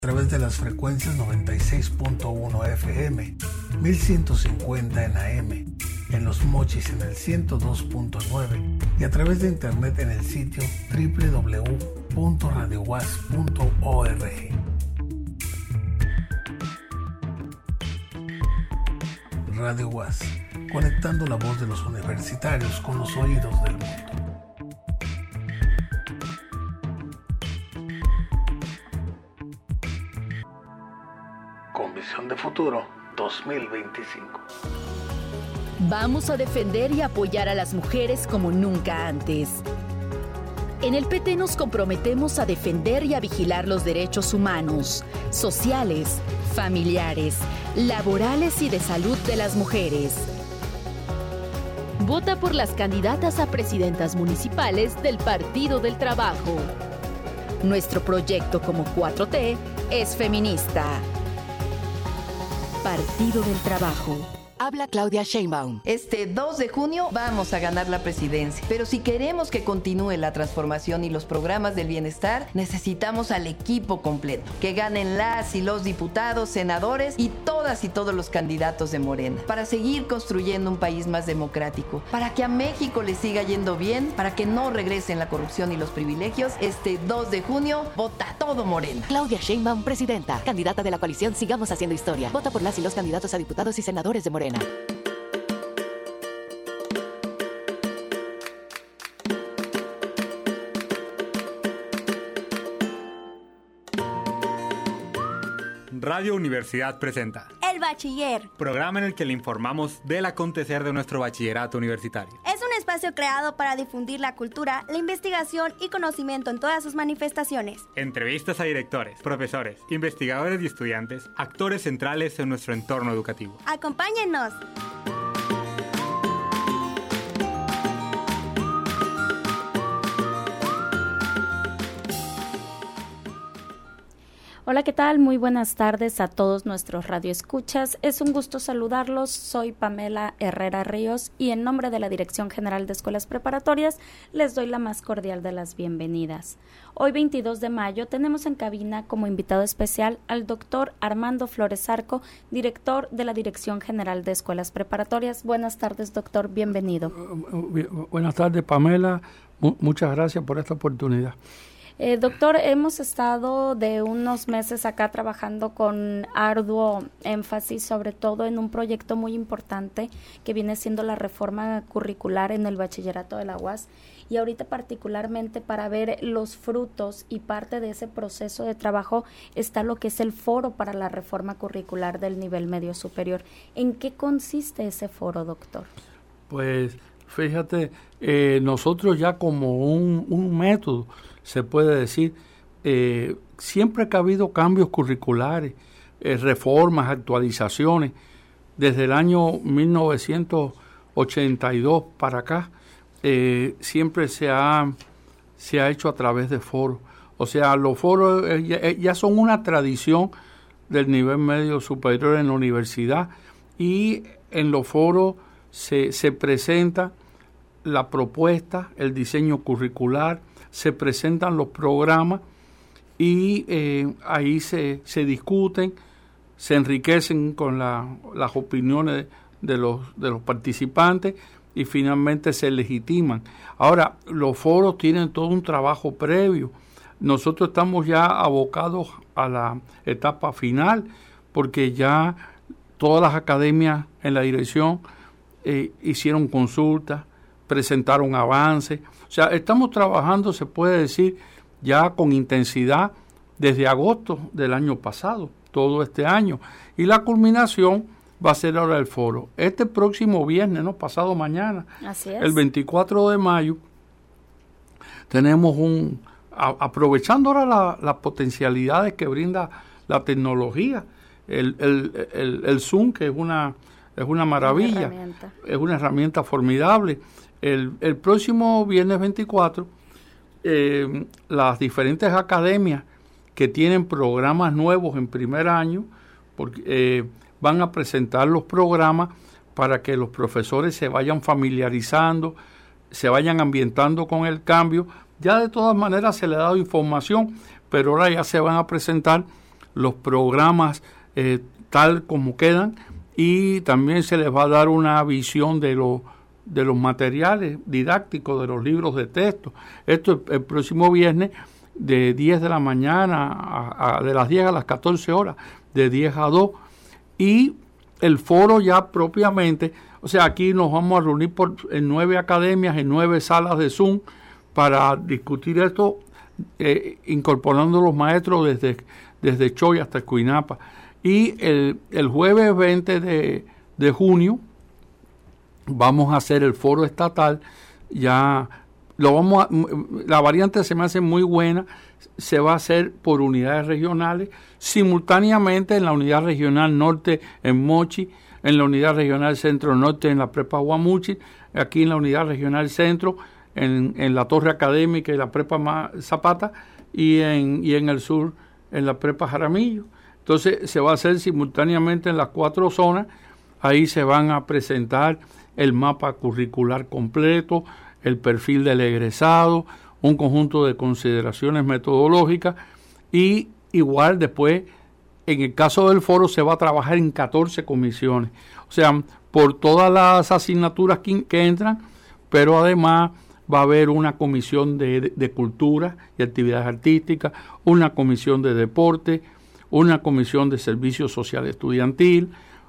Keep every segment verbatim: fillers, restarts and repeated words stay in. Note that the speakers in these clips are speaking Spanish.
A través de las frecuencias noventa y seis punto uno F M, mil ciento cincuenta en A M, en Los Mochis en el ciento dos punto nueve y a través de internet en el sitio doble u doble u doble u punto radio guas punto org. Radio Guas, conectando la voz de los universitarios con los oídos del mundo. Con visión de futuro dos mil veinticinco. Vamos a defender y apoyar a las mujeres como nunca antes. En el P T nos comprometemos a defender y a vigilar los derechos humanos, sociales, familiares, laborales y de salud de las mujeres. Vota por las candidatas a presidentas municipales del Partido del Trabajo. Nuestro proyecto como cuatro T es feminista. Partido del Trabajo. Habla Claudia Sheinbaum. Este dos de junio vamos a ganar la presidencia. Pero si queremos que continúe la transformación y los programas del bienestar, necesitamos al equipo completo. Que ganen las y los diputados, senadores y todas y todos los candidatos de Morena. Para seguir construyendo un país más democrático. Para que a México le siga yendo bien. Para que no regresen la corrupción y los privilegios. Este dos de junio, vota todo Morena. Claudia Sheinbaum, presidenta. Candidata de la coalición Sigamos Haciendo Historia. Vota por las y los candidatos a diputados y senadores de Morena. Radio Universidad presenta El Bachiller, programa en el que le informamos del acontecer de nuestro bachillerato universitario. Es un espacio creado para difundir la cultura, la investigación y conocimiento en todas sus manifestaciones. Entrevistas a directores, profesores, investigadores y estudiantes, actores centrales en nuestro entorno educativo. ¡Acompáñennos! Hola, ¿qué tal? Muy buenas tardes a todos nuestros radioescuchas. Es un gusto saludarlos. Soy Pamela Herrera Ríos y en nombre de la Dirección General de Escuelas Preparatorias les doy la más cordial de las bienvenidas. Hoy, veintidós de mayo, tenemos en cabina como invitado especial al doctor Armando Flores Zarco, director de la Dirección General de Escuelas Preparatorias. Buenas tardes, doctor. Bienvenido. Buenas tardes, Pamela. M- muchas gracias por esta oportunidad. Eh, doctor, hemos estado de unos meses acá trabajando con arduo énfasis, sobre todo en un proyecto muy importante que viene siendo la reforma curricular en el bachillerato de la U A S, y ahorita particularmente para ver los frutos y parte de ese proceso de trabajo está lo que es el foro para la reforma curricular del nivel medio superior. ¿En qué consiste ese foro, doctor? Pues fíjate, eh, nosotros ya como un, un método, se puede decir, eh, siempre que ha habido cambios curriculares, eh, reformas, actualizaciones, desde el año mil novecientos ochenta y dos para acá, eh, siempre se ha, se ha hecho a través de foros. O sea, los foros eh, ya, ya son una tradición del nivel medio superior en la universidad, y en los foros se, se presenta la propuesta, el diseño curricular, se presentan los programas y eh, ahí se, se discuten, se enriquecen con la, las opiniones de los, de los participantes y finalmente se legitiman. Ahora, los foros tienen todo un trabajo previo. Nosotros estamos ya abocados a la etapa final porque ya todas las academias en la dirección eh, hicieron consultas, presentaron avances. O sea, estamos trabajando, se puede decir, ya con intensidad desde agosto del año pasado, todo este año. Y la culminación va a ser ahora el foro. Este próximo viernes, ¿no? Pasado mañana, Así es. El veinticuatro de mayo, tenemos un... A, aprovechando ahora la, las potencialidades que brinda la tecnología, el, el, el, el Zoom, que es una, es una maravilla, Una es una herramienta formidable. El, el próximo viernes veinticuatro, eh, las diferentes academias que tienen programas nuevos en primer año porque, eh, van a presentar los programas para que los profesores se vayan familiarizando, se vayan ambientando con el cambio. Ya de todas maneras se le ha dado información, pero ahora ya se van a presentar los programas eh, tal como quedan, y también se les va a dar una visión de los de los materiales didácticos, de los libros de texto. Esto el, el próximo viernes de diez de la mañana, a, a, de las diez a las catorce horas, de diez a dos, y el foro ya propiamente, o sea, aquí nos vamos a reunir por, en nueve academias, en nueve salas de Zoom, para discutir esto, eh, incorporando los maestros desde, desde Choy hasta Escuinapa. Y el, el jueves veinte de, de junio vamos a hacer el foro estatal. Ya lo vamos a, la variante se me hace muy buena. Se va a hacer por unidades regionales, simultáneamente en la unidad regional norte en Mochi, en la unidad regional centro norte en la prepa Guamuchi, aquí en la unidad regional centro en, en la torre académica y la prepa Zapata, y en, y en el sur en la prepa Jaramillo. Entonces se va a hacer simultáneamente en las cuatro zonas. Ahí se van a presentar el mapa curricular completo, el perfil del egresado, un conjunto de consideraciones metodológicas, y igual después, en el caso del foro, se va a trabajar en catorce comisiones, o sea, por todas las asignaturas que, que entran, pero además va a haber una comisión de, de, de cultura y actividades artísticas, una comisión de deporte, una comisión de servicio social estudiantil,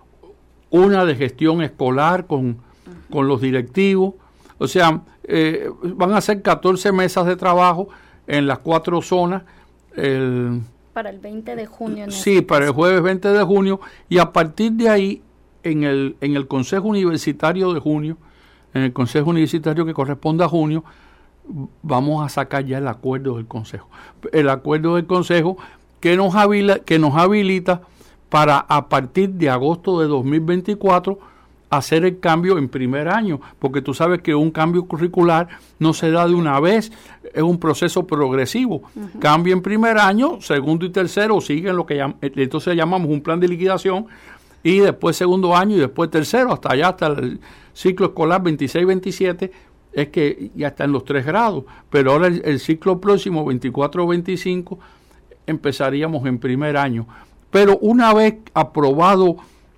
una de gestión escolar con, uh-huh. con los directivos. O sea, eh, van a ser catorce mesas de trabajo en las cuatro zonas. El, para el veinte de junio. Sí, este para el jueves veinte de junio. Y a partir de ahí, en el, en el Consejo Universitario de junio, en el Consejo Universitario que corresponde a junio, vamos a sacar ya el acuerdo del Consejo. El acuerdo del Consejo que nos habilita, que nos habilita para a partir de agosto de dos mil veinticuatro hacer el cambio en primer año, porque tú sabes que un cambio curricular no se da de una vez, es un proceso progresivo. Uh-huh. Cambio en primer año, segundo y tercero siguen lo que llam- entonces llamamos un plan de liquidación, y después segundo año y después tercero, hasta allá, hasta el ciclo escolar veintiséis veintisiete, es que ya está en los tres grados, pero ahora el, el ciclo próximo, veinticuatro veinticinco, empezaríamos en primer año. Pero una vez aprobado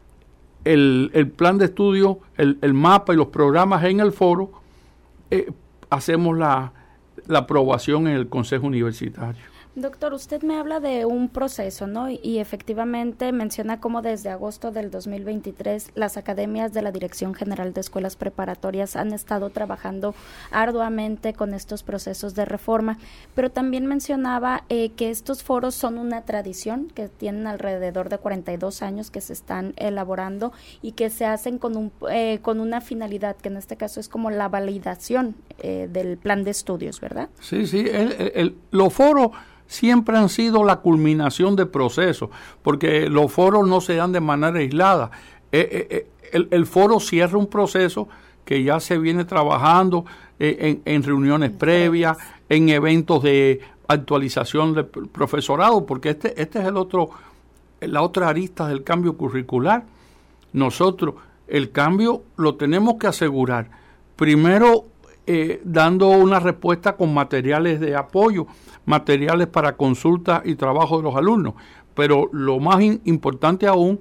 el, el plan de estudio, el, el mapa y los programas en el foro, eh, hacemos la, la aprobación en el Consejo Universitario. Doctor, usted me habla de un proceso, ¿no? Y efectivamente menciona cómo desde agosto del dos mil veintitrés las academias de la Dirección General de Escuelas Preparatorias han estado trabajando arduamente con estos procesos de reforma, pero también mencionaba eh, que estos foros son una tradición que tienen alrededor de cuarenta y dos años que se están elaborando y que se hacen con un eh, con una finalidad, que en este caso es como la validación eh, del plan de estudios, ¿verdad? Sí, sí, el, el, el, los foros siempre han sido la culminación de procesos, porque los foros no se dan de manera aislada. Eh, eh, el, el foro cierra un proceso que ya se viene trabajando eh, en, en reuniones previas, en eventos de actualización del profesorado, porque este, este es el otro, la otra arista del cambio curricular. Nosotros el cambio lo tenemos que asegurar, primero eh, dando una respuesta con materiales de apoyo, materiales para consulta y trabajo de los alumnos, pero lo más in, importante aún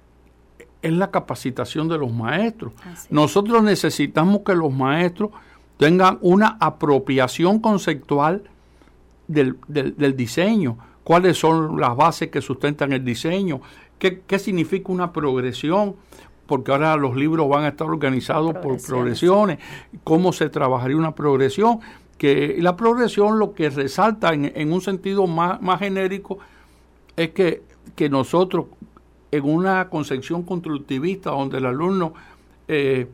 es la capacitación de los maestros. Así. Nosotros necesitamos que los maestros tengan una apropiación conceptual del, del, del diseño, cuáles son las bases que sustentan el diseño, qué, qué significa una progresión, porque ahora los libros van a estar organizados por progresiones, cómo se trabajaría una progresión, que la progresión lo que resalta en, en un sentido más, más genérico es que, que nosotros en una concepción constructivista donde el alumno eh,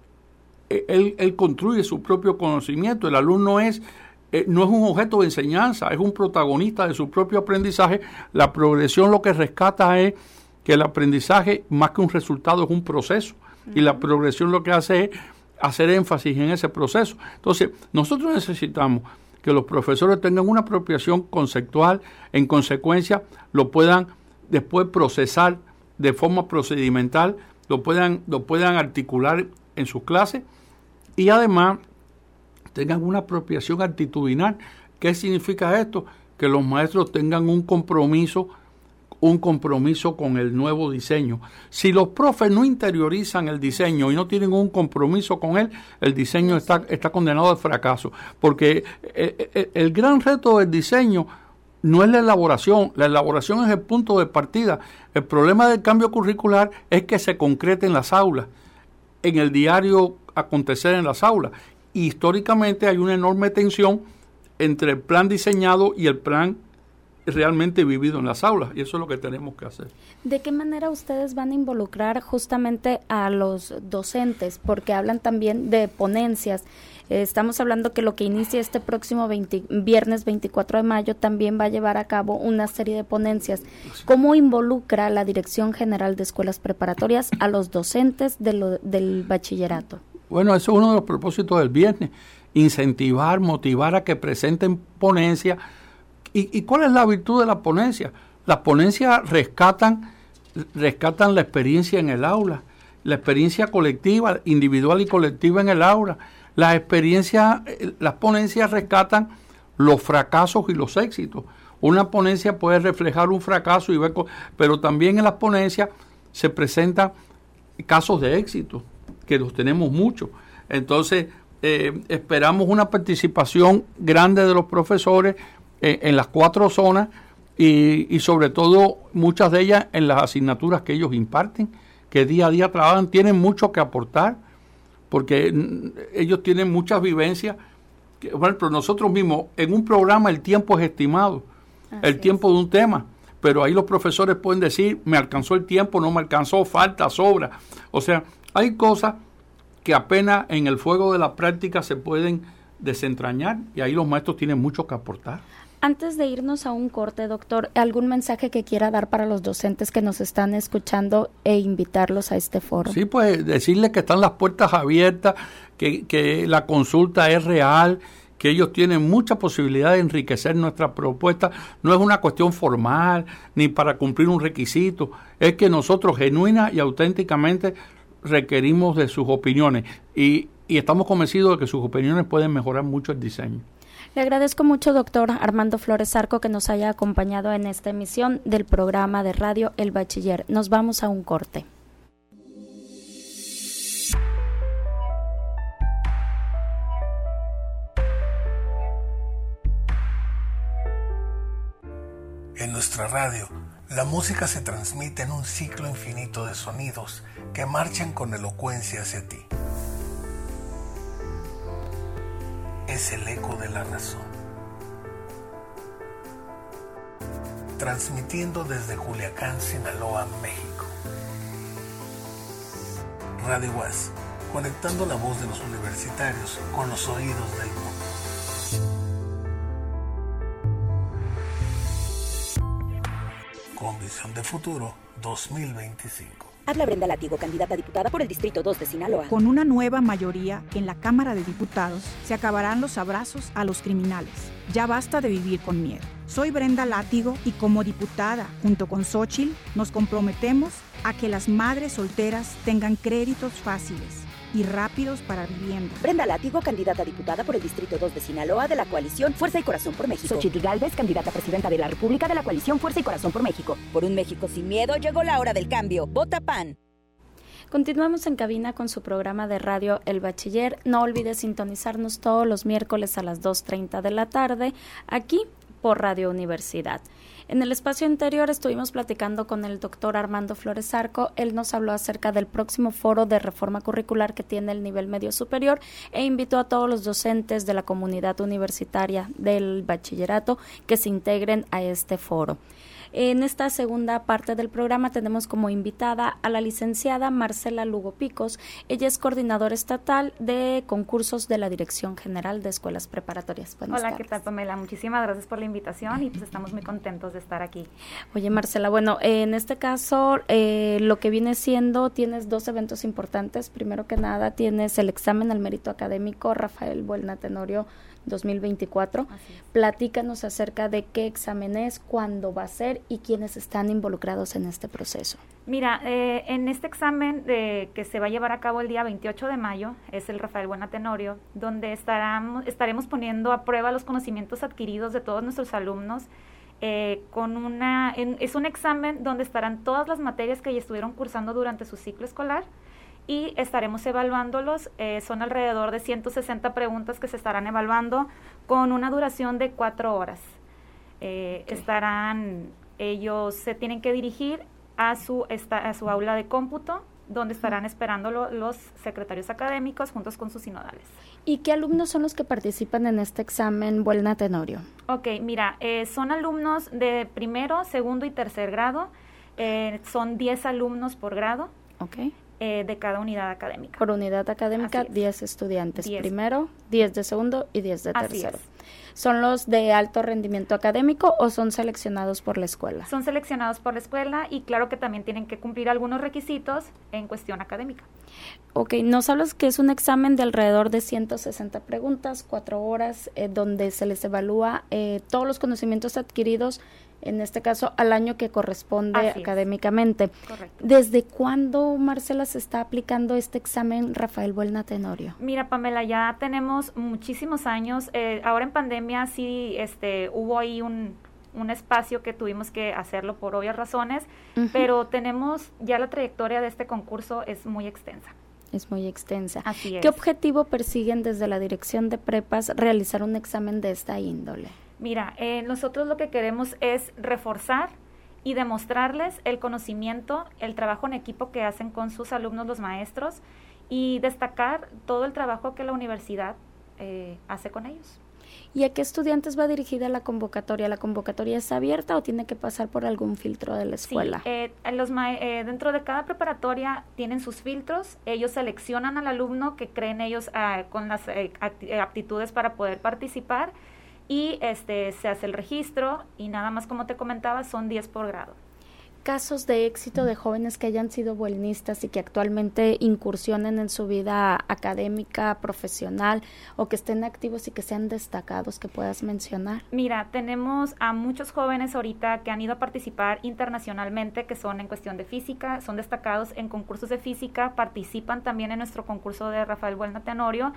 él, él construye su propio conocimiento, el alumno es eh, no es un objeto de enseñanza, es un protagonista de su propio aprendizaje. La progresión lo que rescata es que el aprendizaje más que un resultado es un proceso, uh-huh. y la progresión lo que hace es hacer énfasis en ese proceso. Entonces, nosotros necesitamos que los profesores tengan una apropiación conceptual, en consecuencia lo puedan después procesar de forma procedimental, lo puedan, lo puedan articular en sus clases, y además tengan una apropiación actitudinal. ¿Qué significa esto? Que los maestros tengan un compromiso un compromiso con el nuevo diseño. Si los profes no interiorizan el diseño y no tienen un compromiso con él, el diseño está, está condenado al fracaso. Porque el, el, el gran reto del diseño no es la elaboración, la elaboración es el punto de partida. El problema del cambio curricular es que se concrete en las aulas, en el diario acontecer en las aulas. Y históricamente hay una enorme tensión entre el plan diseñado y el plan realmente vivido en las aulas, y eso es lo que tenemos que hacer. ¿De qué manera ustedes van a involucrar justamente a los docentes? Porque hablan también de ponencias. Eh, estamos hablando que lo que inicia este próximo veinte, viernes veinticuatro de mayo también va a llevar a cabo una serie de ponencias. ¿Cómo involucra la Dirección General de Escuelas Preparatorias a los docentes de lo, del bachillerato? Bueno, eso es uno de los propósitos del viernes, incentivar, motivar a que presenten ponencias. ¿Y, ¿Y cuál es la virtud de la ponencia? Las ponencias rescatan, rescatan la experiencia en el aula, la experiencia colectiva, individual y colectiva en el aula. Las experiencias, las ponencias rescatan los fracasos y los éxitos. Una ponencia puede reflejar un fracaso, y ver, pero también en las ponencias se presentan casos de éxito, que los tenemos muchos. Entonces, eh, esperamos una participación grande de los profesores en las cuatro zonas y, y sobre todo muchas de ellas en las asignaturas que ellos imparten, que día a día trabajan, tienen mucho que aportar, porque ellos tienen muchas vivencias. Que, por ejemplo, nosotros mismos, en un programa el tiempo es estimado, Así el tiempo es. de un tema, pero ahí los profesores pueden decir, me alcanzó el tiempo, no me alcanzó, falta, sobra. O sea, hay cosas que apenas en el fuego de la práctica se pueden desentrañar, y ahí los maestros tienen mucho que aportar. Antes de irnos a un corte, doctor, ¿algún mensaje que quiera dar para los docentes que nos están escuchando e invitarlos a este foro? Sí, pues decirles que están las puertas abiertas, que, que la consulta es real, que ellos tienen mucha posibilidad de enriquecer nuestra propuesta. No es una cuestión formal ni para cumplir un requisito, es que nosotros genuina y auténticamente requerimos de sus opiniones y, y estamos convencidos de que sus opiniones pueden mejorar mucho el diseño. Le agradezco mucho, doctor Armando Flores Zarco, que nos haya acompañado en esta emisión del programa de radio El Bachiller. Nos vamos a un corte. En nuestra radio, la música se transmite en un ciclo infinito de sonidos que marchan con elocuencia hacia ti. Es el eco de la razón. Transmitiendo desde Culiacán, Sinaloa, México. Radio UAS, conectando la voz de los universitarios con los oídos del mundo. Con visión de futuro dos mil veinticinco. Habla Brenda Látigo, candidata a diputada por el Distrito dos de Sinaloa. Con una nueva mayoría en la Cámara de Diputados, se acabarán los abrazos a los criminales. Ya basta de vivir con miedo. Soy Brenda Látigo y como diputada, junto con Xóchitl, nos comprometemos a que las madres solteras tengan créditos fáciles y rápidos para vivienda. Brenda Látigo, candidata a diputada por el Distrito dos de Sinaloa de la coalición Fuerza y Corazón por México. Xóchitl Gálvez, candidata a presidenta de la República de la coalición Fuerza y Corazón por México. Por un México sin miedo llegó la hora del cambio. Vota P A N. Continuamos en cabina con su programa de radio El Bachiller. No olvide sintonizarnos todos los miércoles a las dos treinta de la tarde aquí por Radio Universidad. En el espacio anterior estuvimos platicando con el doctor Armando Flores Zarco. Él nos habló acerca del próximo foro de reforma curricular que tiene el nivel medio superior e invitó a todos los docentes de la comunidad universitaria del bachillerato que se integren a este foro. En esta segunda parte del programa tenemos como invitada a la licenciada Marcela Lugo Picos. Ella es coordinadora estatal de concursos de la Dirección General de Escuelas Preparatorias. Buenas Hola, tardes. ¿qué tal, Pamela? Muchísimas gracias por la invitación y pues estamos muy contentos de estar aquí. Oye, Marcela, bueno, en este caso eh, lo que viene siendo, tienes dos eventos importantes. Primero que nada, tienes el examen al mérito académico Rafael Buelna Tenorio dos mil veinticuatro. Platícanos acerca de qué examen es, cuándo va a ser y quiénes están involucrados en este proceso. Mira, eh, en este examen eh, que se va a llevar a cabo el día veintiocho de mayo, es el Rafael Buelna Tenorio, donde estaremos, estaremos poniendo a prueba los conocimientos adquiridos de todos nuestros alumnos eh, con una, en, es un examen donde estarán todas las materias que ya estuvieron cursando durante su ciclo escolar y estaremos evaluándolos, eh, son alrededor de ciento sesenta preguntas que se estarán evaluando con una duración de cuatro horas. Eh, okay. Estarán, ellos se tienen que dirigir a su, esta, a su aula de cómputo, donde estarán esperándolo los secretarios académicos juntos con sus sinodales. ¿Y qué alumnos son los que participan en este examen Buena Tenorio? Ok, mira, eh, son alumnos de primero, segundo y tercer grado, eh, son diez alumnos por grado. Ok. Eh, de cada unidad académica. Por unidad académica, diez estudiantes diez. Primero, diez de segundo y diez de tercero. ¿Son los de alto rendimiento académico o son seleccionados por la escuela? Son seleccionados por la escuela y claro que también tienen que cumplir algunos requisitos en cuestión académica. Ok, nos hablas que es un examen de alrededor de ciento sesenta preguntas, cuatro horas, eh, donde se les evalúa eh, todos los conocimientos adquiridos, en este caso al año que corresponde Así académicamente. Es. Correcto. ¿Desde cuándo, Marcela, se está aplicando este examen Rafael Buelna Tenorio? Mira, Pamela, ya tenemos muchísimos años. Eh, ahora en pandemia sí este, hubo ahí un, un espacio que tuvimos que hacerlo por obvias razones, uh-huh. pero tenemos ya la trayectoria de este concurso es muy extensa. Es muy extensa. Así es. ¿Qué objetivo persiguen desde la Dirección de Prepas realizar un examen de esta índole? Mira, eh, nosotros lo que queremos es reforzar y demostrarles el conocimiento, el trabajo en equipo que hacen con sus alumnos los maestros y destacar todo el trabajo que la universidad eh, hace con ellos. ¿Y a qué estudiantes va dirigida la convocatoria? ¿La convocatoria es abierta o tiene que pasar por algún filtro de la escuela? Sí, eh, los ma- eh, dentro de cada preparatoria tienen sus filtros, ellos seleccionan al alumno que creen ellos eh, con las eh, aptitudes para poder participar y este se hace el registro y nada más, como te comentaba, son diez por grado. Casos de éxito de jóvenes que hayan sido buenistas y que actualmente incursionen en su vida académica, profesional o que estén activos y que sean destacados, que puedas mencionar. Mira, tenemos a muchos jóvenes ahorita que han ido a participar internacionalmente, que son en cuestión de física, son destacados en concursos de física, participan también en nuestro concurso de Rafael Buelna Tenorio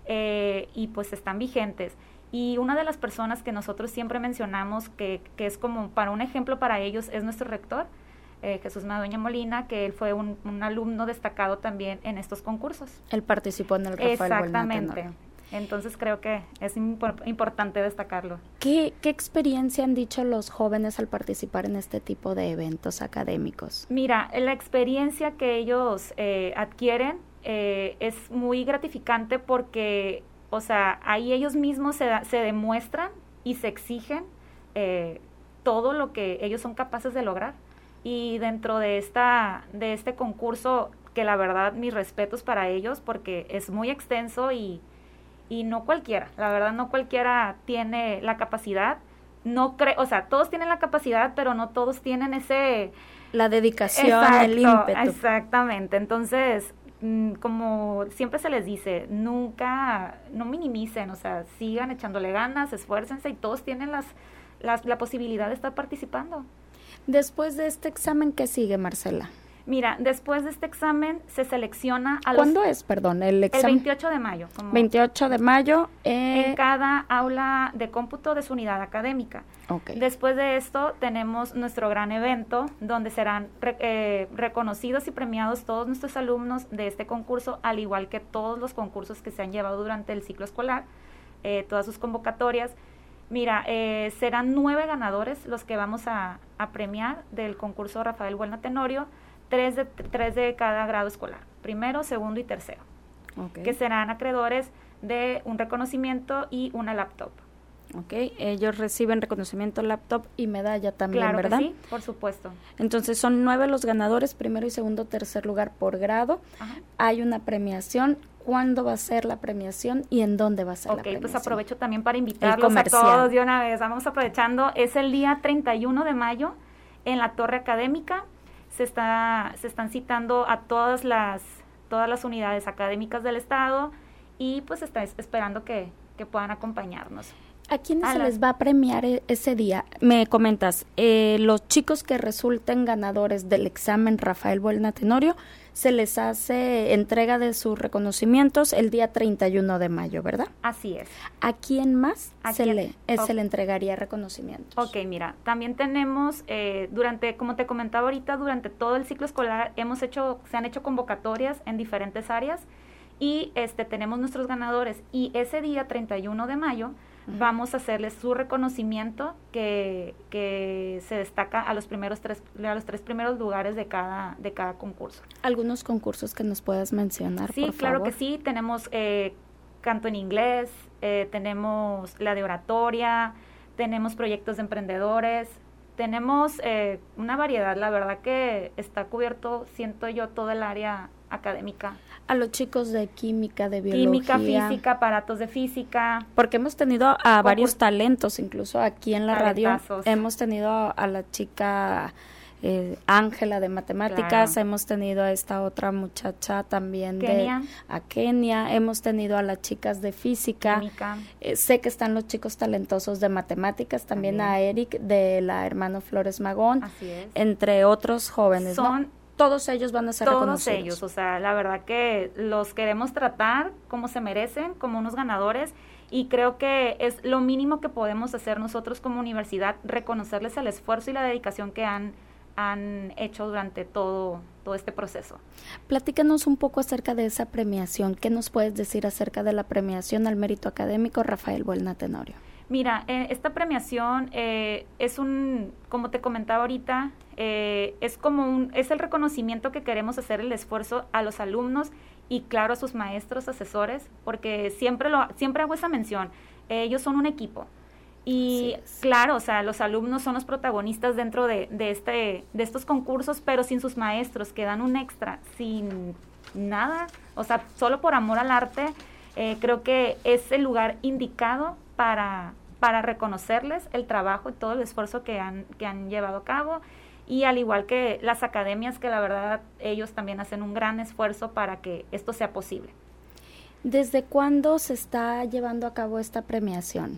eh, y pues están vigentes. Y una de las personas que nosotros siempre mencionamos que, que es como para un ejemplo para ellos es nuestro rector, eh, Jesús Madueña Molina, que él fue un, un alumno destacado también en estos concursos. Él participó en el Rafael Buelna Tenorio. Exactamente. Entonces creo que es impor- importante destacarlo. ¿Qué, ¿Qué experiencia han dicho los jóvenes al participar en este tipo de eventos académicos? Mira, la experiencia que ellos eh, adquieren eh, es muy gratificante porque... O sea, ahí ellos mismos se, da, se demuestran y se exigen eh, todo lo que ellos son capaces de lograr. Y dentro de esta de este concurso, que la verdad mis respetos para ellos porque es muy extenso y, y no cualquiera, la verdad no cualquiera tiene la capacidad. No cre- o sea, todos tienen la capacidad, pero no todos tienen ese... La dedicación, Exacto, el ímpetu. Exactamente, entonces... como siempre se les dice, nunca, no minimicen, o sea, sigan echándole ganas, esfuércense y todos tienen las, las, la posibilidad de estar participando. Después de este examen, ¿qué sigue, Marcela? Mira, después de este examen se selecciona a los... ¿Cuándo es, perdón, el examen? El veintiocho de mayo. Como veintiocho de mayo. Eh... En cada aula de cómputo de su unidad académica. Okay. Después de esto tenemos nuestro gran evento donde serán re, eh, reconocidos y premiados todos nuestros alumnos de este concurso, al igual que todos los concursos que se han llevado durante el ciclo escolar, eh, todas sus convocatorias. Mira, eh, serán nueve ganadores los que vamos a, a premiar del concurso Rafael Buelna Tenorio, tres de, tres de cada grado escolar, primero, segundo y tercero, okay. que serán acreedores de un reconocimiento y una laptop. Ok, ellos reciben reconocimiento, laptop y medalla también, claro ¿verdad? Que sí, por supuesto. Entonces son nueve los ganadores, primero y segundo, tercer lugar por grado. Ajá. Hay una premiación. ¿Cuándo va a ser la premiación y en dónde va a ser okay, la premiación? Ok, pues aprovecho también para invitarlos a todos de una vez. Vamos aprovechando, es el día treinta y uno de mayo en la Torre Académica. Se está se están citando a todas las todas las unidades académicas del estado y pues está esperando que, que puedan acompañarnos. ¿A quiénes a se las... les va a premiar e- ese día? Me comentas, eh, los chicos que resulten ganadores del examen Rafael Buelna Tenorio, se les hace entrega de sus reconocimientos el día treinta y uno de mayo, ¿verdad? Así es. ¿A quién más ¿A se, quién? Le, eh, Okay. se le entregaría reconocimientos? Ok, mira, también tenemos, eh, durante, como te comentaba ahorita, durante todo el ciclo escolar hemos hecho, se han hecho convocatorias en diferentes áreas y este tenemos nuestros ganadores y ese día treinta y uno de mayo vamos a hacerles su reconocimiento que, que se destaca a los primeros tres, a los tres primeros lugares de cada, de cada concurso. ¿Algunos concursos que nos puedas mencionar, Sí, por claro favor? que sí. Tenemos eh, canto en inglés, eh, tenemos la de oratoria, tenemos proyectos de emprendedores, tenemos eh, una variedad, la verdad que está cubierto, siento yo, todo el área académica. A los chicos de química, de biología. Química, física, aparatos de física. Porque hemos tenido a Concurs- varios talentos, incluso aquí en la radio. Talentazos. Hemos tenido a la chica eh, Ángela de matemáticas, Claro. hemos tenido a esta otra muchacha también Kenia. de a Kenia, hemos tenido a las chicas de física. Química. Eh, sé que están los chicos talentosos de matemáticas, también, También. a Eric de la Hermano Flores Magón, Así es. entre otros jóvenes, ¿no? Son Todos ellos van a ser todos reconocidos. ellos, o sea, la verdad que los queremos tratar como se merecen, como unos ganadores, y creo que es lo mínimo que podemos hacer nosotros como universidad, reconocerles el esfuerzo y la dedicación que han, han hecho durante todo, todo este proceso. Platícanos un poco acerca de esa premiación. ¿Qué nos puedes decir acerca de la premiación al mérito académico Rafael Buelna Tenorio? Mira, eh, esta premiación eh, es un, como te comentaba ahorita, eh, es como un, es el reconocimiento que queremos hacer, el esfuerzo a los alumnos y claro a sus maestros, asesores, porque siempre lo, siempre hago esa mención, eh, ellos son un equipo y claro, o sea, los alumnos son los protagonistas dentro de, de este, de estos concursos, pero sin sus maestros que dan un extra, sin nada, o sea, solo por amor al arte, eh, creo que es el lugar indicado para para reconocerles el trabajo y todo el esfuerzo que han, que han llevado a cabo, y al igual que las academias, que la verdad ellos también hacen un gran esfuerzo para que esto sea posible. ¿Desde cuándo se está llevando a cabo esta premiación?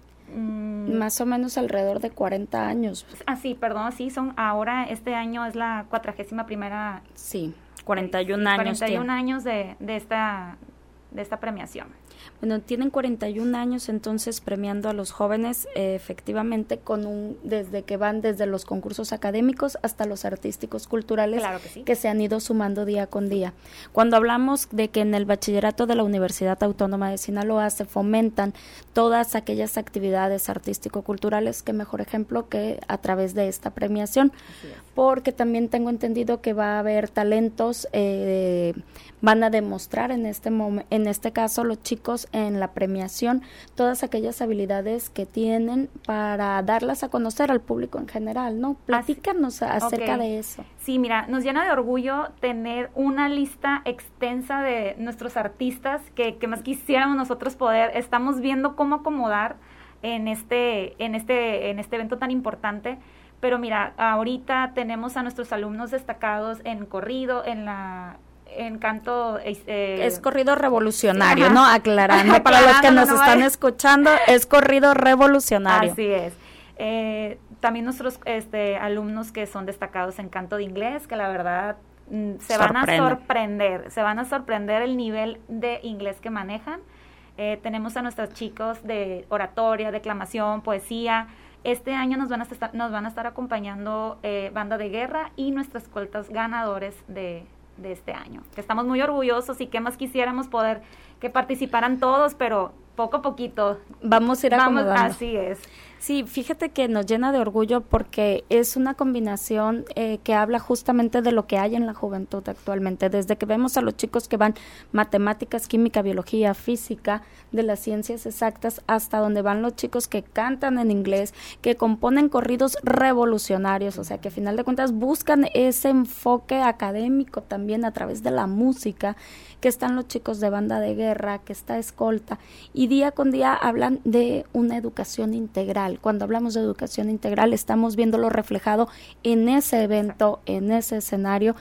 Mm. Más o menos alrededor de cuarenta años. Ah, sí, perdón, sí, son ahora, este año es la cuadragésima primera. Sí, cuarenta y un años. cuarenta y un tiene. años de, de, esta, de esta premiación. Bueno, tienen cuarenta y un años entonces premiando a los jóvenes eh, efectivamente con un desde que van desde los concursos académicos hasta los artísticos culturales Claro que sí. que se han ido sumando día con día. Cuando hablamos de que en el bachillerato de la Universidad Autónoma de Sinaloa se fomentan todas aquellas actividades artístico-culturales, qué mejor ejemplo que a través de esta premiación, porque también tengo entendido que va a haber talentos, eh, van a demostrar en este momen- en este caso los chicos en la premiación todas aquellas habilidades que tienen para darlas a conocer al público en general, ¿no? Platícanos acerca Ok. de eso. Sí, mira, nos llena de orgullo tener una lista extensa de nuestros artistas que, que más quisiéramos nosotros poder. Estamos viendo cómo acomodar en este, en este, en este evento tan importante. Pero mira, ahorita tenemos a nuestros alumnos destacados en corrido, en la en canto eh, Es corrido revolucionario, Ajá. ¿no? Aclarando para los que Aclarando, nos no están vaya- escuchando, es corrido revolucionario. Así es. Eh, también nuestros este, alumnos que son destacados en canto de inglés, que la verdad mm, se van a Sorprende. sorprender, se van a sorprender el nivel de inglés que manejan. Eh, tenemos a nuestros chicos de oratoria, declamación, poesía. Este año nos van a estar, nos van a estar acompañando eh, Banda de Guerra y nuestras escoltas ganadores de, de este año. Que estamos muy orgullosos y que más quisiéramos poder que participaran todos, pero poco a poquito. Vamos a ir Vamos, acomodando. así es. Sí, fíjate que nos llena de orgullo porque es una combinación eh, que habla justamente de lo que hay en la juventud actualmente. Desde que vemos a los chicos que van matemáticas, química, biología, física, de las ciencias exactas, hasta donde van los chicos que cantan en inglés, que componen corridos revolucionarios, o sea, que a final de cuentas buscan ese enfoque académico también a través de la música, que están los chicos de Banda de Guerra, que está escolta, y día con día hablan de una educación integral. Cuando hablamos de educación integral estamos viéndolo reflejado en ese evento, en ese escenario,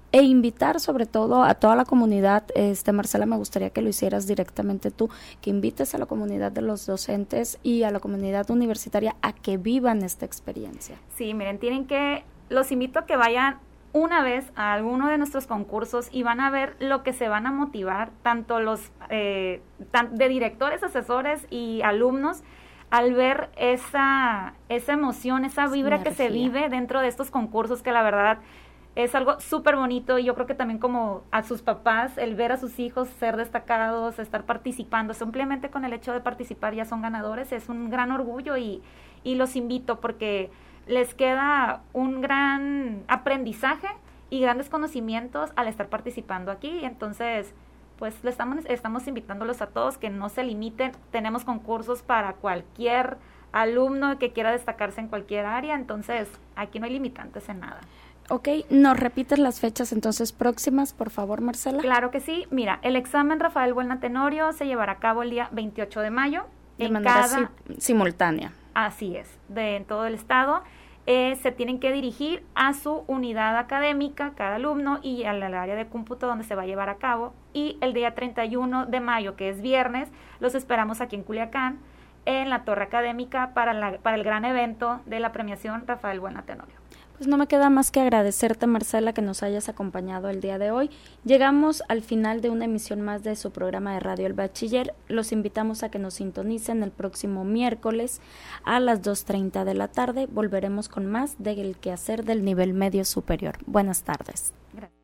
e invitar sobre todo a toda la comunidad. Este, Marcela, me gustaría que lo hicieras directamente tú, que invites a la comunidad de los docentes y a la comunidad universitaria a que vivan esta experiencia. Sí, miren, tienen que, los invito a que vayan una vez a alguno de nuestros concursos y van a ver lo que se van a motivar, tanto los eh, tan, de directores, asesores y alumnos, al ver esa, esa emoción, esa vibra Sinergia. que se vive dentro de estos concursos, que la verdad es algo súper bonito. Y yo creo que también como a sus papás, el ver a sus hijos ser destacados, estar participando, simplemente con el hecho de participar ya son ganadores, es un gran orgullo y, y los invito porque les queda un gran aprendizaje y grandes conocimientos al estar participando aquí. Entonces, pues le estamos, estamos invitándolos a todos que no se limiten. Tenemos concursos para cualquier alumno que quiera destacarse en cualquier área, entonces aquí no hay limitantes en nada. Ok, ¿nos repites las fechas entonces próximas, por favor, Marcela? Claro que sí. Mira, el examen Rafael Buelna Tenorio se llevará a cabo el día veintiocho de mayo. De en manera cada, si- simultánea. Así es, de en todo el estado. Eh, se tienen que dirigir a su unidad académica, cada alumno, y al, al área de cómputo donde se va a llevar a cabo. Y el día treinta y uno de mayo, que es viernes, los esperamos aquí en Culiacán, en la Torre Académica, para, la, para el gran evento de la premiación Rafael Buelna Tenorio. Pues no me queda más que agradecerte, Marcela, que nos hayas acompañado el día de hoy. Llegamos al final de una emisión más de su programa de Radio El Bachiller. Los invitamos a que nos sintonicen el próximo miércoles a las dos treinta de la tarde. Volveremos con más del quehacer del nivel medio superior. Buenas tardes. Gracias.